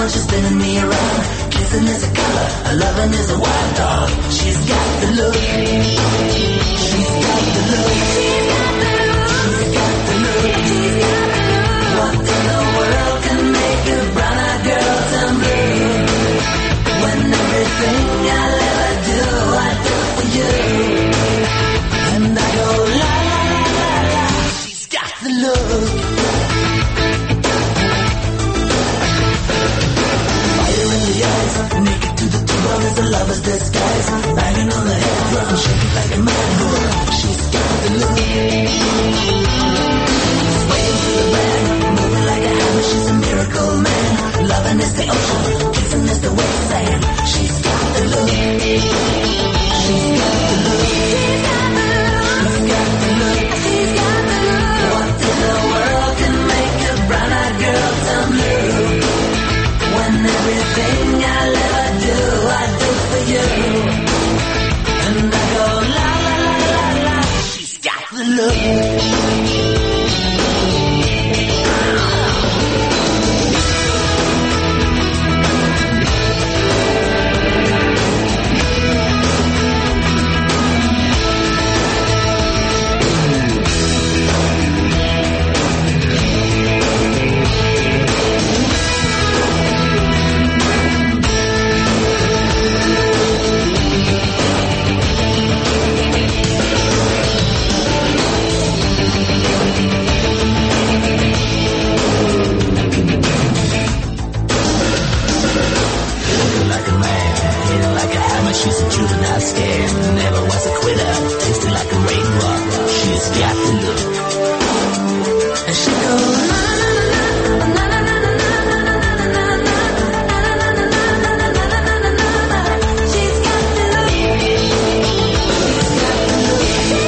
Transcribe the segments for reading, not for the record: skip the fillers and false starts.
when she's spinning me around. Kissing is a color, a loving is a wild dog. She's got the look. She's got the look. She's got the look. She's got the look. She's got the look. What in the world can make a brown-eyed girl turn blue? When everything I'll ever do, I do for you. And I go la la la la la. She's got the look. Fire in the eyes, naked to the bone is a lover's disguise. Banging on the head drum, shaking like a mad bull. She's got the look. Swaying to the band, moving like a hammer. She's a miracle man. Loving is the ocean, kissing is the wet sand. She's got the look. She's got the look. She's got the look. She's got the look. She's got the look. What in the world can make a brown-eyed girl turn blue? When everything I'll ever do, I do for you. And I go la la la la la. She's got the look. She's a juvenile scam, never was a quitter, tasting like a raindrop. She's got the look. And she goes na na na na na na na na na na na. She's got the look. She's got the look.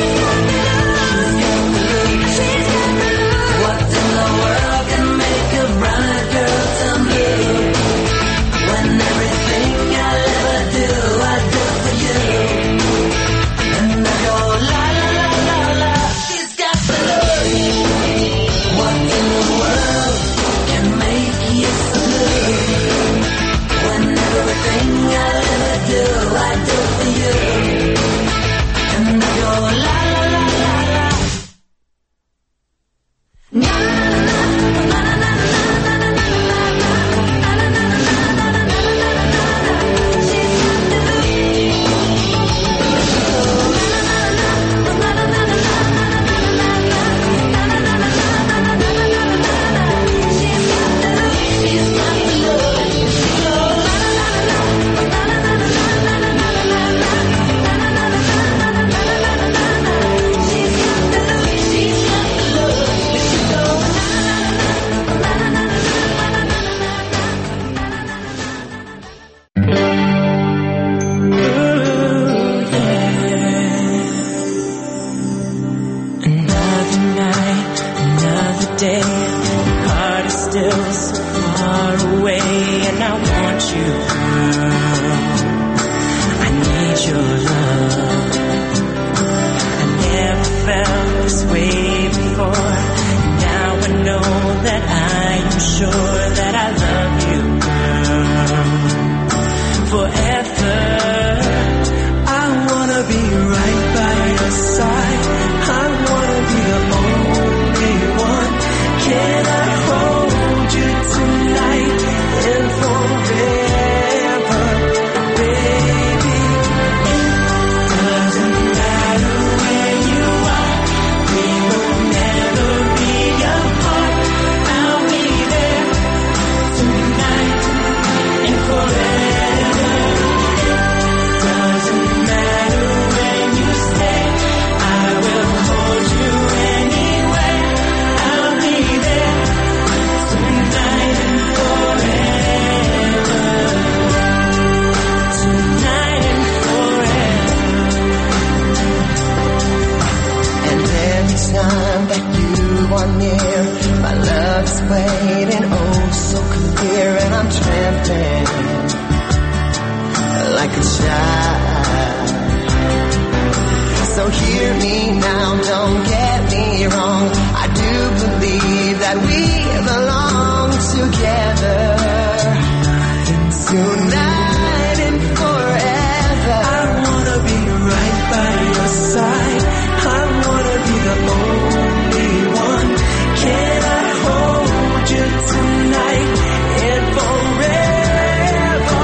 She's got the look. What in the world can make a brown-eyed girl turn blue? When everything I'll ever do, I do for you. And I go la la la la la. She's got the look. What in the world can make you so blue? When everything I'll ever do, I do for you. And I go la la la la la. Na na na na na na na na that we belong together. tonight and forever. I wanna be right by your side. I wanna be the only one. Can I hold you tonight and forever?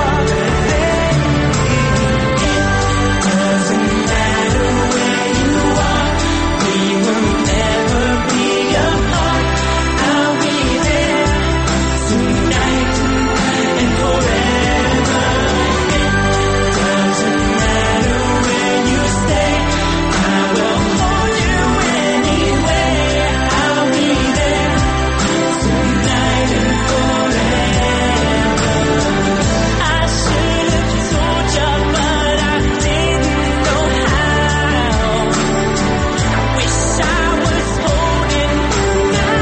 It doesn't matter where you are. We will never be apart. I'll be there tonight and forever. It doesn't matter where you stay. I will hold you anyway. I'll be there tonight and forever. I should have told you, but I didn't know how. Wish I was holding you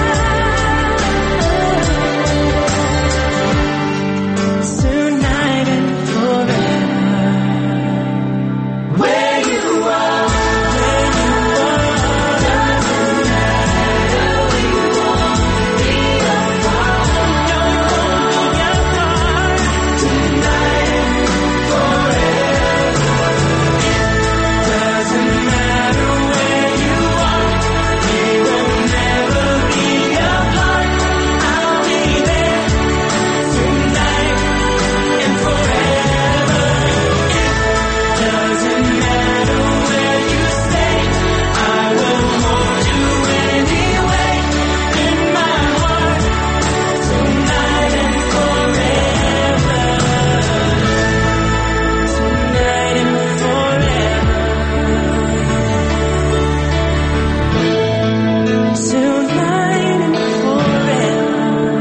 now. Tonight and forever. Where you are, doesn't matter. We won't be apart. No, we won't be apart. Tonight and forever. Doesn't matter where you are. We will never be apart. I'll be there tonight and forever. Doesn't matter where you stay. I will hold you anyway in my heart tonight and forever. Tonight and forever. Tonight and forever.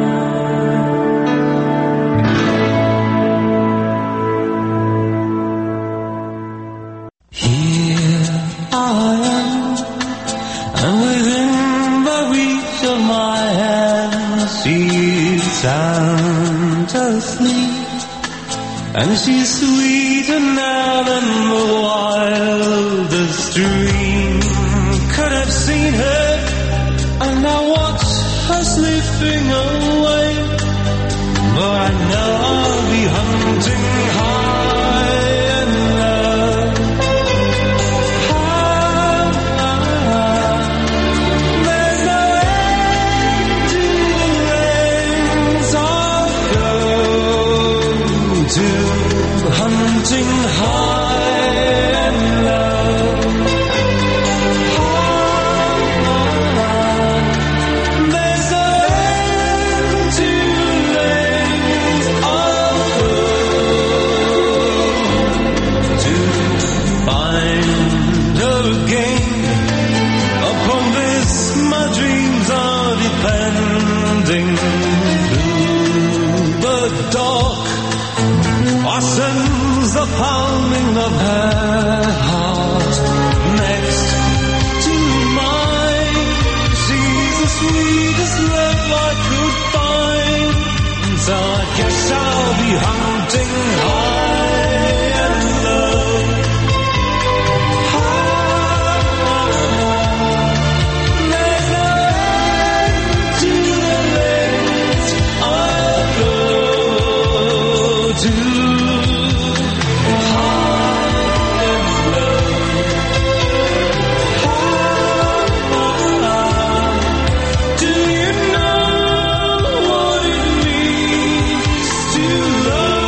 Here I am, and within the reach of my hand, she's sound asleep, and she's sweeter now than the wildest dream could have seen her. And I watch her slipping away, but I know I'll be hunting high and low. There's no end to the lengths I'll go to, hunting high and low. There's no end to the lengths I'll go to find her again. Upon this my dreams are depending. Through the dark fastens the pounding of her heart. Next to mine, she's the sweetest love I could find. So I guess I'll be hunting high and low. There's no end to the lengths I'll go to. Do you know what it means to love?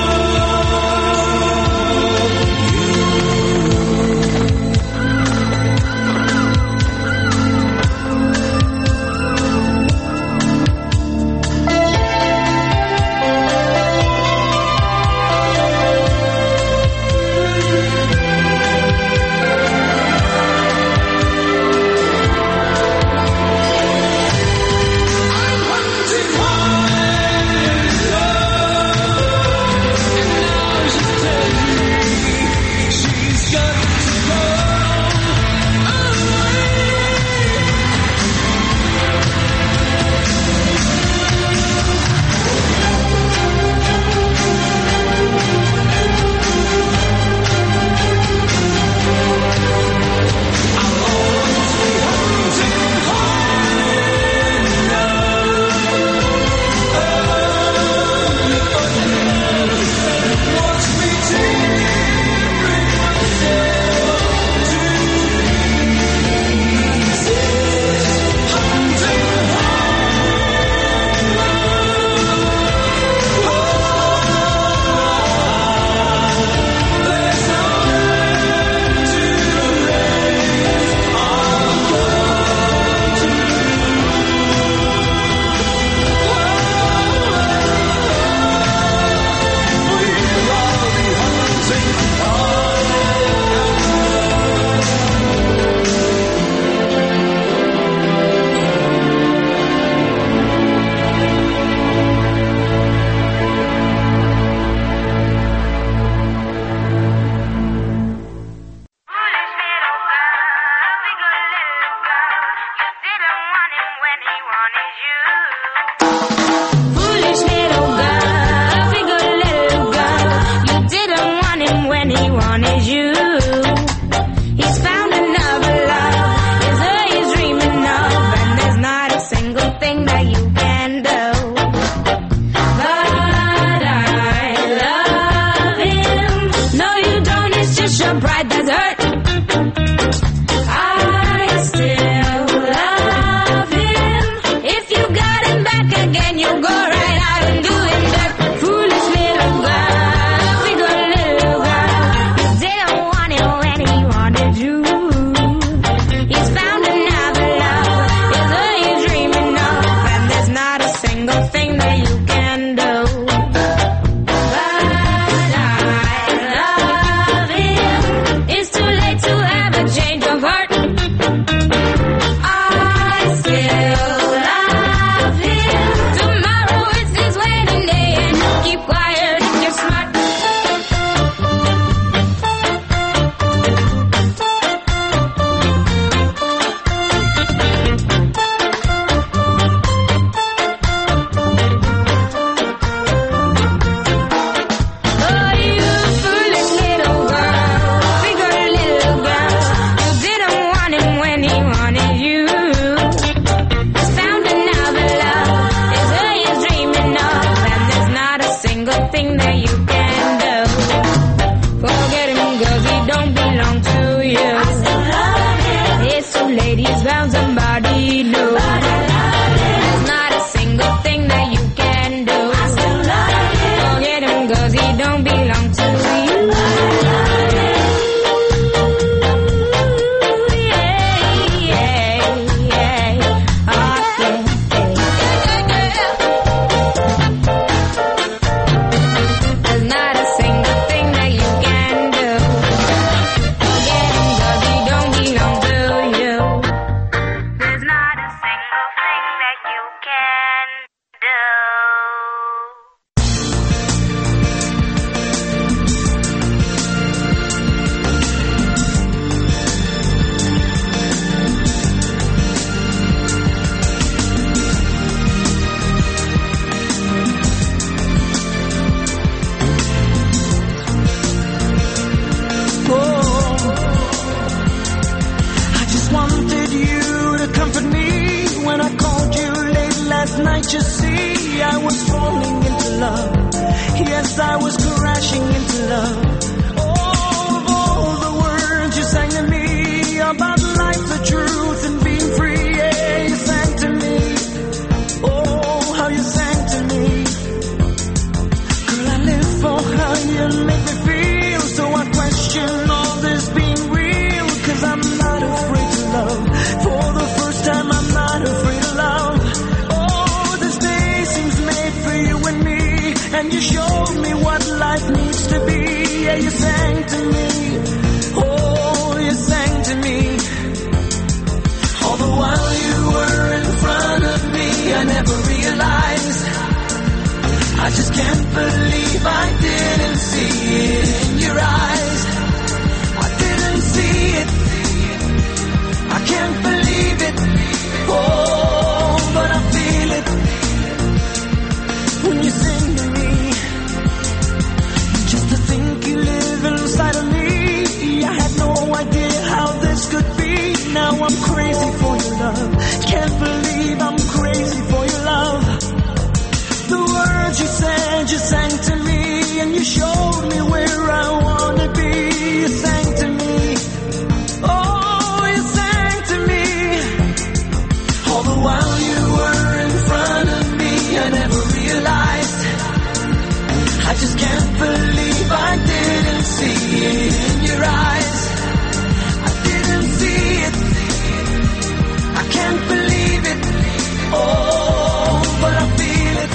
see I was falling into love. Yes, I was crashing into love. All the words you sang to me about life, the truth, and being free. Yeah, you sang to me. Oh, how you sang to me. Girl, I live for how you make me feel. So I question all this being real. 'Cause I'm not afraid to love. For the first time, I'm not afraid of love. Oh, this day seems made for you and me. And you showed me what life needs to be. Yeah, you sang to me. Oh, you sang to me. All the while you were in front of me, I never realized. I just can't believe I didn't see it in your eyes. I didn't see it. I can't believe it. Oh, but I feel it when you sing to me. Just to think you live inside of me, I had no idea how this could be. Now I'm crazy for your love. Can't believe I'm crazy for your love. The words you said, you sang to me, and you showed me where I wanna be. You sang to me. Oh, you sang to me. All the while you were in front of me, I never realized. I just can't believe I didn't see it in your eyes. I didn't see it. I can't believe it. Oh, but I feel it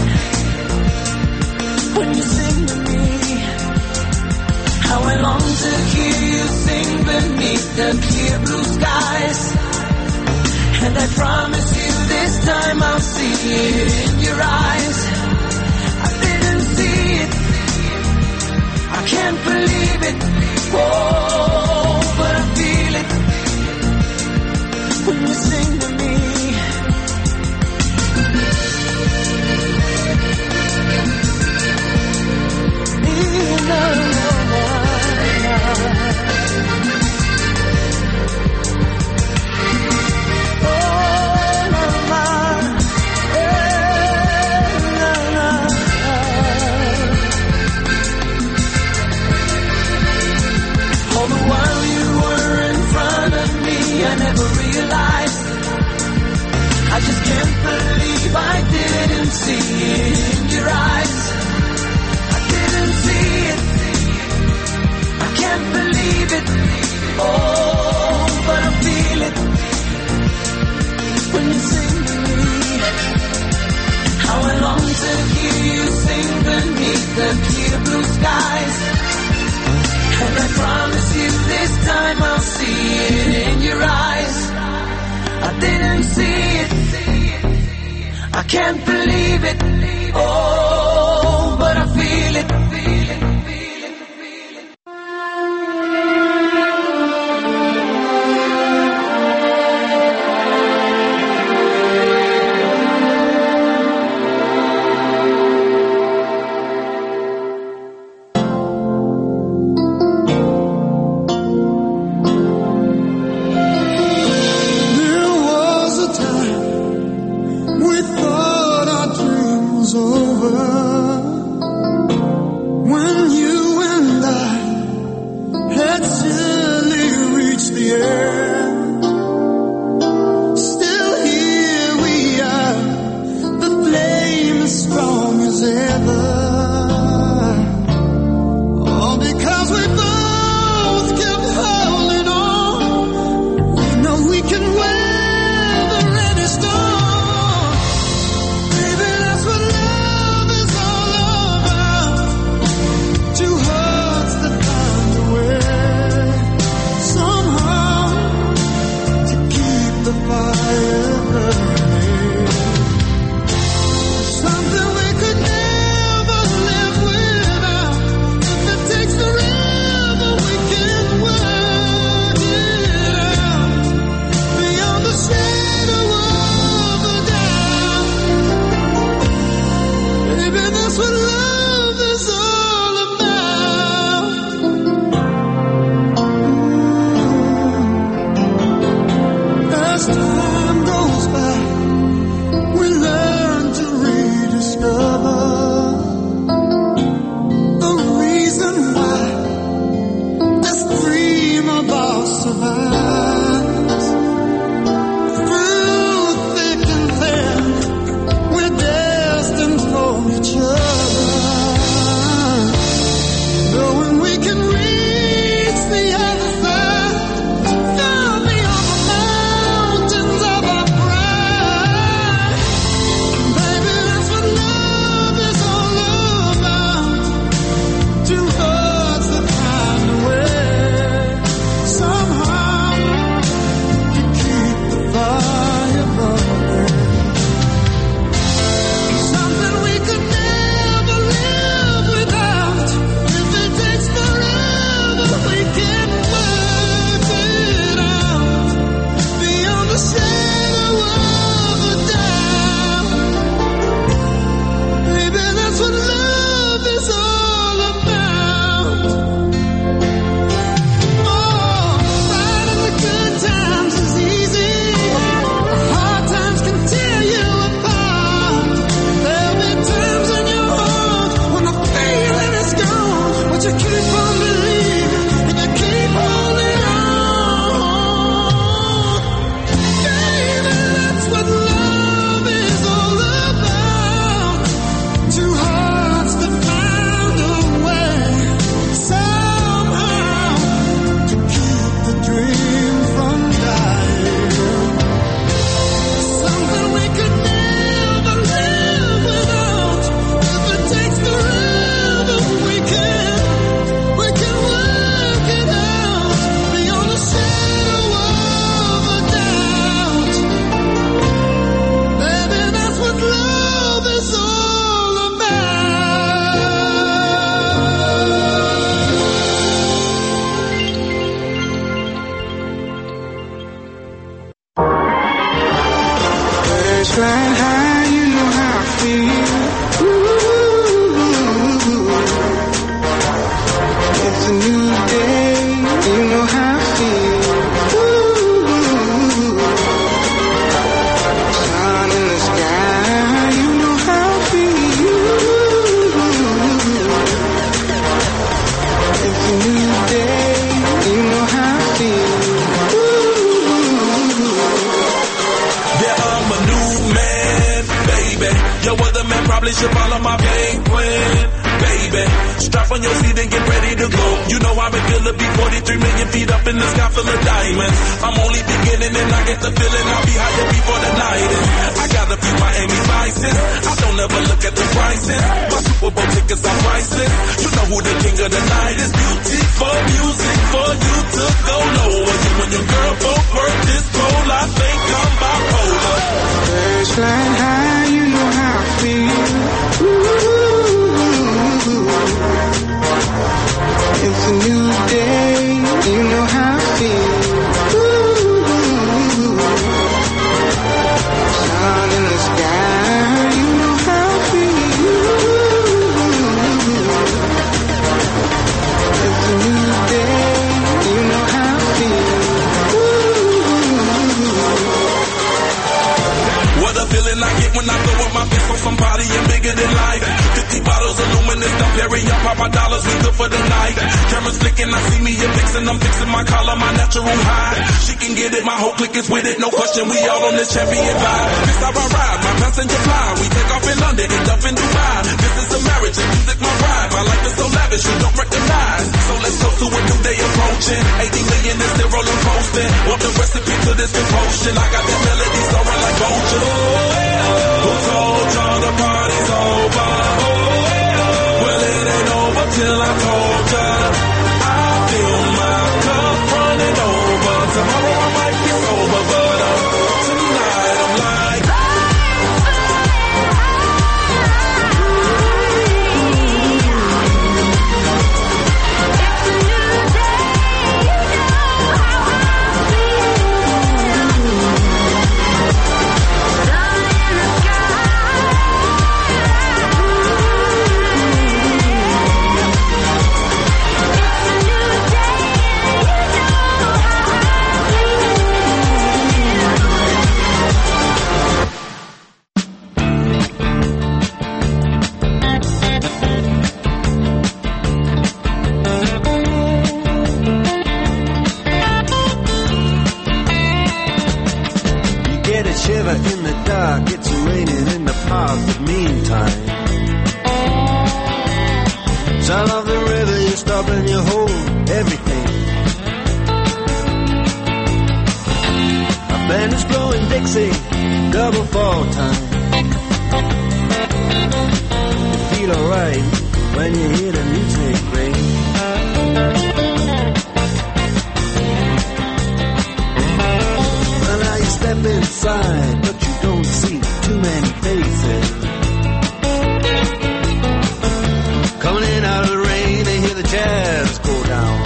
when you sing to me. How I long to hear you sing beneath the clear blue skies. And I promise you this time I'll see it in your eyes. I didn't see it. I can't believe it. Oh, but I feel it when you sing to me. All the while you were in front of me, I never realized. I just can't believe I didn't see it in your eyes. I didn't see it. I can't believe it. Oh, but I feel it when you sing to me. How I long to hear you sing beneath the clear blue skies. And I promise you this time I'll see it in your eyes. I didn't see it. I can't believe it. Oh, but I feel it. Something we could never each other, knowing we can reach the other side, far beyond the mountains of our pride. Baby, that's what love is all about. Two hearts that find a way somehow to keep the fire burning. Something we could never live without. If it takes forever, we can work it out beyond the shadow of a doubt. Baby, that's what love is all about. Oh, riding the good times is easy. The hard times can tear you apart. There'll be times in your heart when the feeling is gone, but you keep on believing and you keep holding on. Baby, that's what love is all about. Two hearts that found a way somehow to keep the dream from dying. Something we could never live without. If it takes forever, we can work it out beyond the shadow of a doubt. Baby, that's what love is all Birds flying high, you know how I feel. Ooh, it's a new day, you know how I feel. Ooh, sun in the sky, you know how I feel. It's a new day, you know how I feel. Yeah, I'm a new man, baby. Your other man probably should follow my game plan, baby. Strap on your seat and get ready to go. You know I'm a killer, be 43 million feet up in the sky full of diamonds. I'm only beginning and I get the feeling I'll be higher before the night is. I got a few Miami license. I don't ever look at the prices. My Super Bowl tickets are priceless. You know who the king of the night is. Beautiful music for you to go lower. You and your girl both work this pole. I think I'm bipolar. Birds flying high, you know how I feel. Ooh, it's a new day, you know how I feel. Ooh, sun in the sky, you know how I feel. It's a new day, you know how I feel. What a feeling I get when I throw up my fist on somebody and bigger than life. 50 bottles of luminous, I'm Perry, up pop my dollars, we good for the night. Cameras flicking, I see me a fixin', I'm fixing my collar, my natural high. She can get it, my whole clique is with it, no question, we all on this champion vibe. This how I ride, my passenger fly, we take off in London, end up in Dubai. This is a marriage, and music my vibe, my life is so lavish, you don't recognize. So let's go to a new day approaching, 80 million is still rolling posting. Want the recipe to this devotion, I got that melody soaring like vulture. Who told y'all the party's over? Well, it ain't over till I told ya. I feel my cup running over. Tomorrow I might be sober, but tonight I'm like. It's a new day, you know how I feel. fall time. You feel alright when you hear the music ring. Well, now you step inside, but you don't see too many faces. Coming in out of the rain, they hear the jazz go down.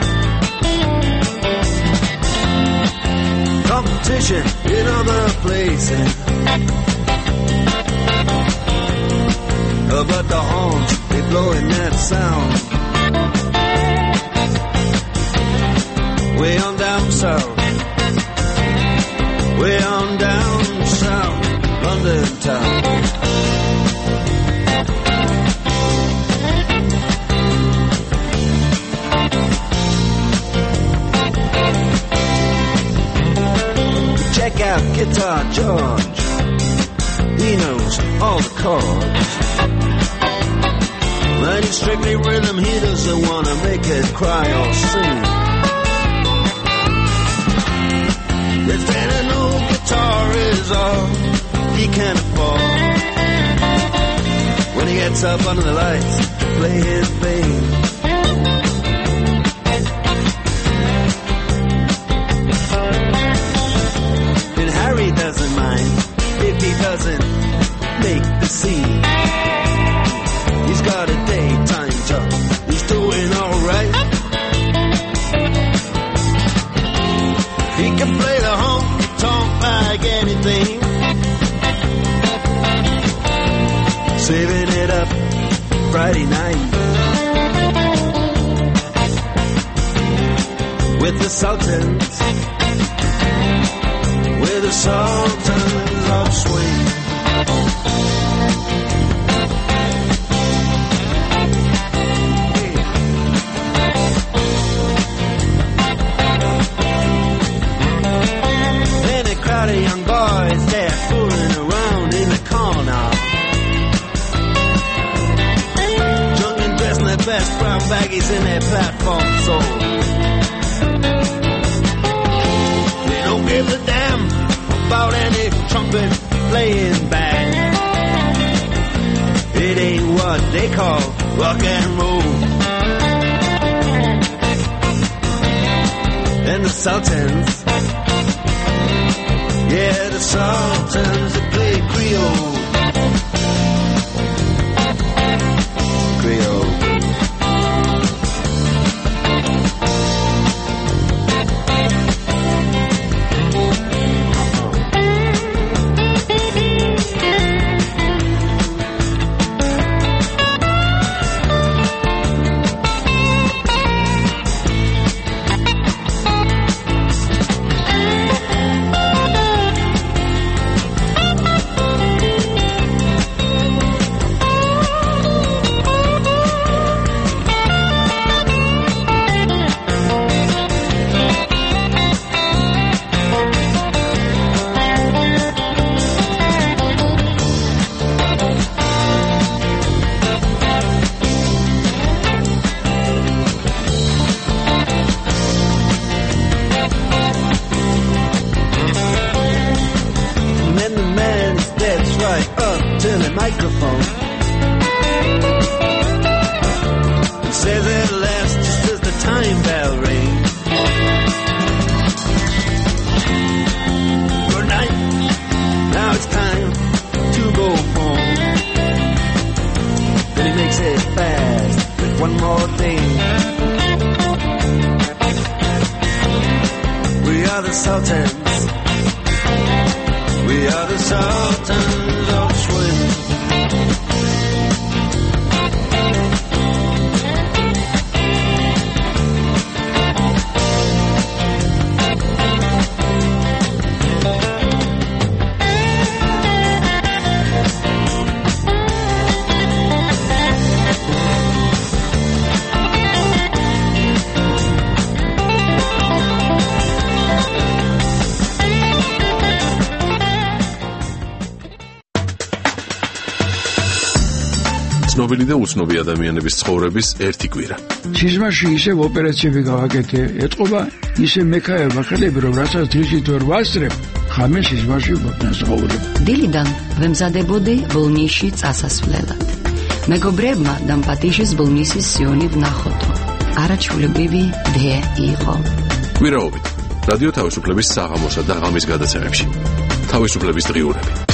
Competition in other places, but the horns, they blowing that sound. Way on down south, way on down south, London town. Check out Guitar George, he knows all the chords. When it's strictly rhythm, he doesn't want to make it cry or sing. If any new guitar is all he can afford, when he gets up under the lights to play his thing, and Harry doesn't mind if he doesn't make the scene. He's got a daytime job, he's doing alright. He can play the honky-tonk like anything, saving it up Friday night with the Sultans, with the Sultans of Swing. The young boys, they're fooling around in the corner, drunk and dressed in their best brown baggies in their platform soles. They don't give a damn about any trumpet playing band. It ain't what they call rock and roll. And the Sultans, yeah, the Sultans that play Creole. Creole. Microphone. He says it lasts just as the time bell rings. Good night, now it's time to go home. Then he makes it fast with one more thing. We are the Sultans. We are the Sultans of Swing. ცნობილი და უცნობი ადამიანების ცხოვრების ერთი კვირა. სიზმარში ისევ ოპერაციები გავაკეთე, ეთყობა ისე მექაება ხელები, რომ რასაც დღისით ვერ ვასწრებ, ღამეს ვაშიფობდნენ ცხოვრება. დილიდან ვემზადებოდი ბოლნისში წასასვლელად. მეგობრებმა დამპატიჟეს ბოლნისის სიონი ვნახოთო. არაჩვეულებრივი დე იყო. კვირაობით რადიო თავისუფლების საღამოსა და ღამის გადაცემებში თავისუფლების დღიურები.